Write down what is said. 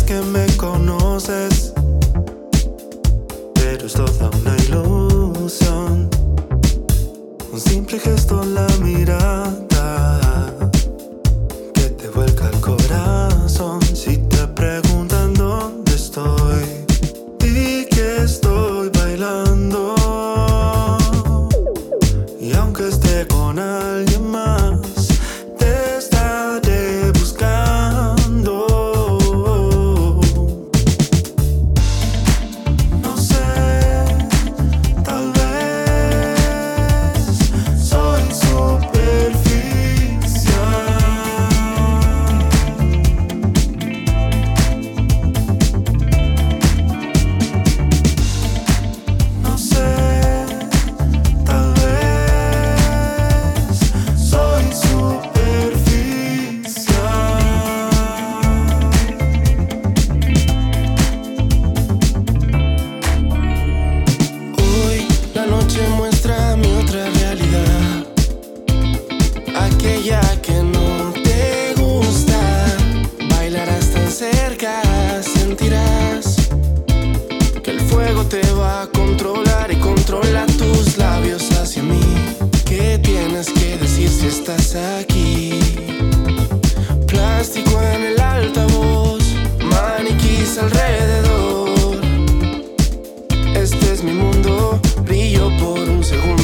que me conoces, pero es toda una ilusión. Un simple gesto, la mirada que te vuelca el corazón. Si te preguntan dónde estoy, di que estoy bailando. Y aunque esté con alguien más, te estaré buscando. No sé, tal vez soy superficial. No sé, tal vez soy superficial. Hoy la noche muestra mi otra realidad, aquella que no te gusta. Bailarás tan cerca, sentirás que el fuego te va a controlar y controla tus labios hacia mí. ¿Qué tienes que decir si estás aquí? Plástico en el altavoz, maniquís alrededor. Este es mi mundo, brillo por un segundo.